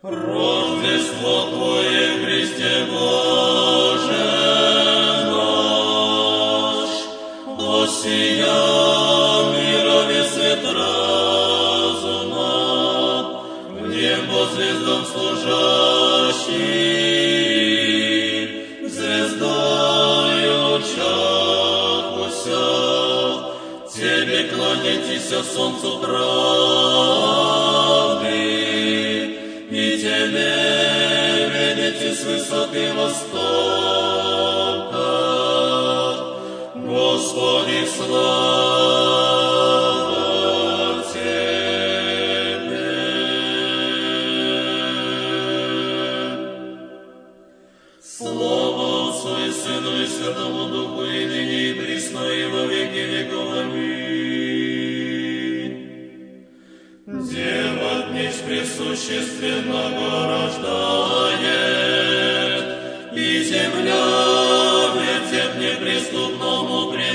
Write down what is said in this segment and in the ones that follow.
Рождество Твое, Христе Боже наш, воссиял мирове свет разума, в небо звездам служащий, звездою чахуся, Тебе кланяйтесь, солнцу правды, и Тебе видите с высоты востока, Господи, слава Тебе. Слава Отцу и Сыну и Святому Духу, и ныне и присно, и во веки веков. Аминь. Дева днесь пресущественного рождает, и земля вертеп неприступному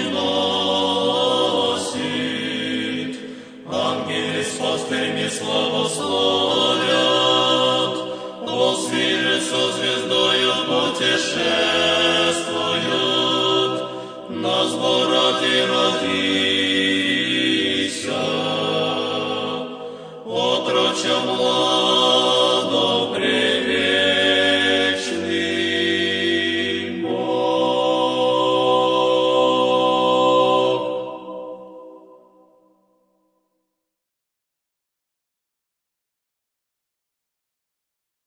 приносит. Ангелы с пастырями славословят, волсвиры со звездою путешествуют, на сборати родися, отроча младенца